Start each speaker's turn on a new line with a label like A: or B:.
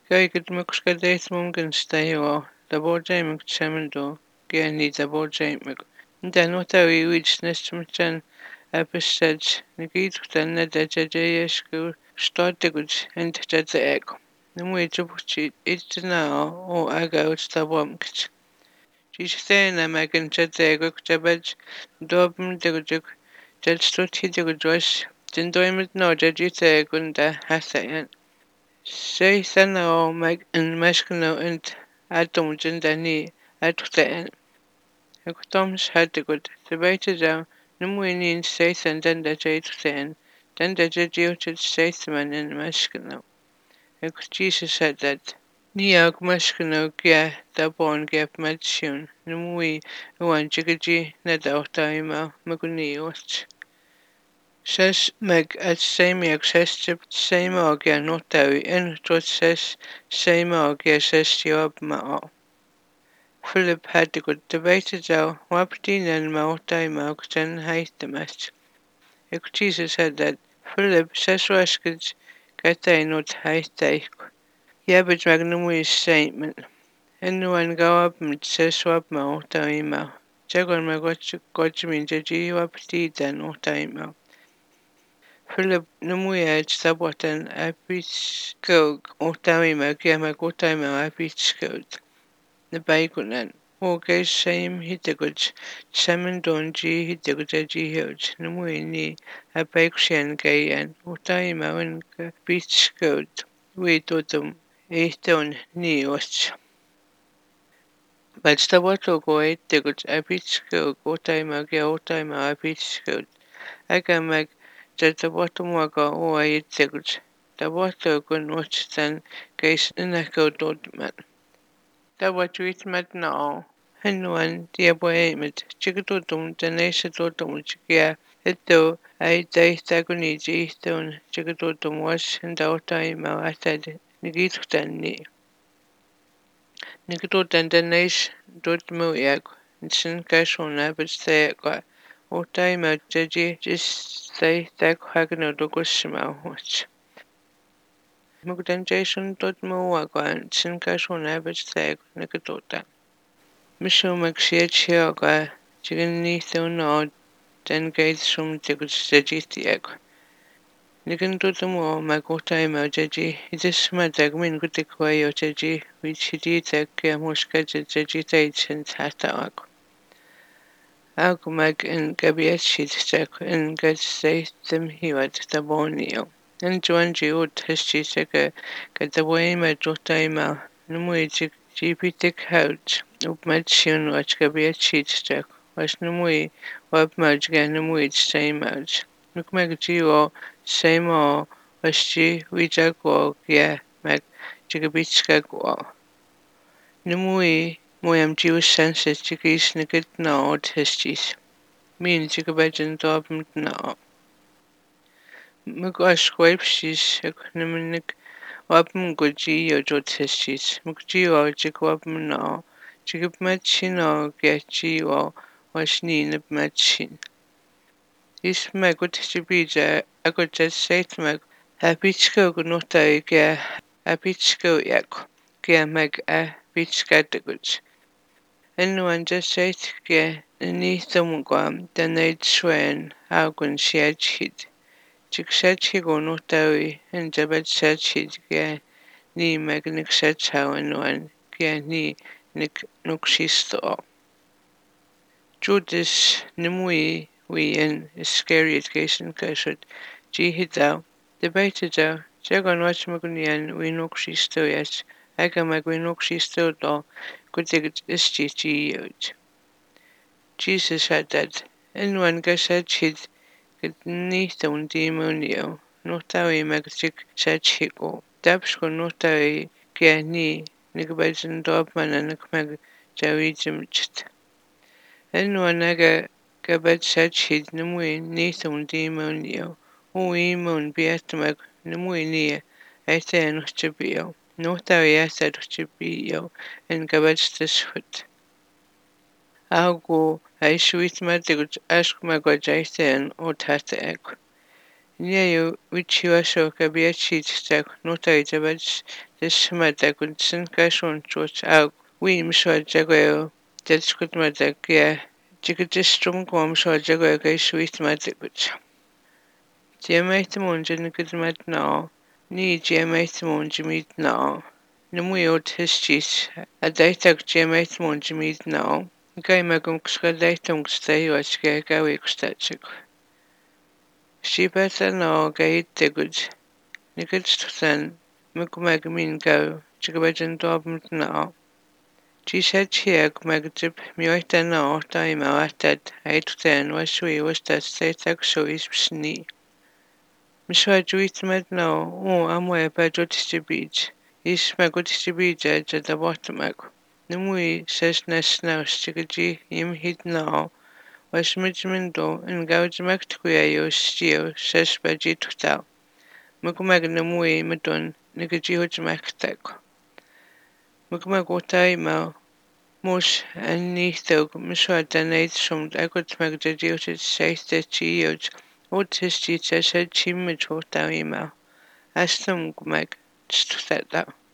A: Kaiket mukskades mumkin stajo, da borjaimik chamendo, gani da borjaimik. Da nota wi witness mchan apishaj, nikituktan na da jajayashku, starteguj, and jazaeko. Numwe jubuchi, itna o aga ustabomkich. Jisena magan jazaego jabaj, dobm degujuk, jajstuti degujosh, jindoimit no jajitaegunda hasayan. Sei sana o mag en mashkno and atom jindani atuten. Ekotoms hatigut. Sebaita jaw numuinin sei san danda jaitusen. Danda jajiochit seisman en mashkno. Ek Jesus had that. Niag mashkno gya dabon gap matshun. Numui uan jigaji nadautaima magunios. Ses meg at same sestip same ogja notawi en tot same ogja sestiob mao. Philip had to go debate jau waptin and mautai maukten haitemas. Ik Jesus said that Philip seswaskid gatai not haiteik. Yabit magnum is statement. Anyone go up and seswap mautai ma. Jagon magotmin jaji wapti dan otai ma. Philip numuiaj sabotan apiskog otaima kiama kotaima apiskog. The baikunan. Okay, same hitaguj. Saman donji hitagujaji huge. Numuini a baikshan gayan. Otaima when apiskog. We totum easton ni och. But saboto go hitaguj apiskog otaima gia otaima apiskog. Agamag Jatabotomaga o aitseguj. Taboto gun watchan case in a cododman. Tabatuit matnao. Henwan diaboemit. Chickadodum, Danesa dodum, Chikia, Eto, I daistaguniji, stone, Chickadodum wash and outima atad, Nigitani. Nigadodan Danesh dodmuiag, and Sinkashona, but say, Otaima jaji just say that Hagano Dogushima watch. Mugdanjation dot moagan, Sinkashon average sag, Nigadota. Misho Maxiachioga, Chigani Thono, then gates from Jagutiag. Nigandotumo, Magotaima jaji, it is Madagmin Gutiquayo jaji, which he did that Muska jaji tage and Hatawak. Algmag and Gabiachid Jack and Gatsay them hiwat the bonio. And Juanji would hestisaka get the way my jotaima, Numui GP couch, Upmachun watch Gabiachid Jack, was Numui, Wabmaj Ganumui same much. Nukmag Gio, same all, was she, Wijagwal, yeah, Mag Jigabitskagwal. Numui. Moyam Jewish senses jigis nigit na testis. Mean jigabajan dobmt na. Mugash wipsis economic wapm goji yo jo testis. Mugji o jigwapm na. Jigab machin o gachi o washni nib machin. Is magut jibija agojet sate mag. Hapichko gunota ga hapichko yak. Ga mag a bichkataguch. Anyone just said ge ni thumgam danade swen augun shiachid. Chikshachigo notawi and jabad shachid ge ni magnik shachau anyone ge ni nik nukshisto. Judas nimui we in Iscariot cation kashut jihidau debated jagon watchmagunian we nukshisto yach agamag we nukshisto do. Kudig ischich. Jesus had that. Anyone gashachid could neither un demonio. Notawi magchik shachiko. Dabsko notawi gani nigbajan dobman and nikmag jawijimcht. Anyone naga gabad shachid nimui neither un demonio. Uimon beatmag nimui near. Aithen uchibio. Notawi asad uchibio and gabad foot. Algo aishuit madigut ashkumagwajaithen or tatek. Near you, which you ashoka be a cheat stack, notai jabaj Tishmadagun Kashun Church out. We Mishwa Jaguar, Jetskut Madak, yeah. Jigajistrum Gom Shaw Jaguar, sweet Madikuch. Diamatimunja Nikudmat now. Ni Diamatimunja meet now. Numuiot Histis, a datag Diamatimunja meet now. Gai magum datum stay or scare Gawick statue. She better now gay digud. Niggudsten, Mugmagamin go, Chigabajan Dobm now. She said here, Magdib, Muita now, time out that 8 was she was that state actually snee. Mishwa juit med now, I'm way by Jotish beach. Is Magotish beach at the bottom. Numui says nest now, Stigaji, him hid now. Was Midgemindo, and Gaujamak to Quayo, steel, says by Jitutau. Mugmagnamui Madon, Nigajihojmaktek. Mugmagotai Mush and Nithog, Mishwa Danate from Agot Magdadioted says that she used what his teacher said she made what email. Ask them, Gmag, just to that.